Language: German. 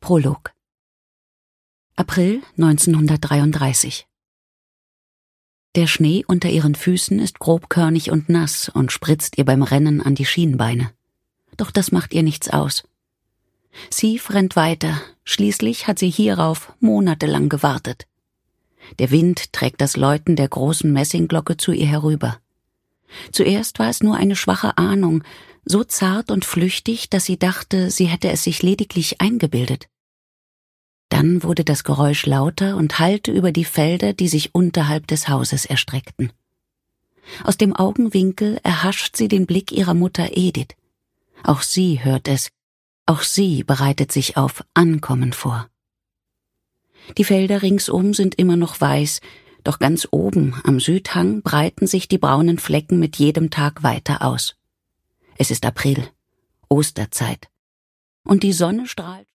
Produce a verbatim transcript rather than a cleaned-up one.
Prolog. April neunzehnhundertdreiunddreißig. Der Schnee unter ihren Füßen ist grobkörnig und nass und spritzt ihr beim Rennen an die Schienbeine. Doch das macht ihr nichts aus. Steve rennt weiter, schließlich hat sie hierauf monatelang gewartet. Der Wind trägt das Läuten der großen Messingglocke zu ihr herüber. Zuerst war es nur eine schwache Ahnung, so zart und flüchtig, dass sie dachte, sie hätte es sich lediglich eingebildet. Dann wurde das Geräusch lauter und hallte über die Felder, die sich unterhalb des Hauses erstreckten. Aus dem Augenwinkel erhascht sie den Blick ihrer Mutter Edith. Auch sie hört es, auch sie bereitet sich auf Ankommen vor. Die Felder ringsum sind immer noch weiß, doch ganz oben am Südhang breiten sich die braunen Flecken mit jedem Tag weiter aus. Es ist April, Osterzeit, und die Sonne strahlt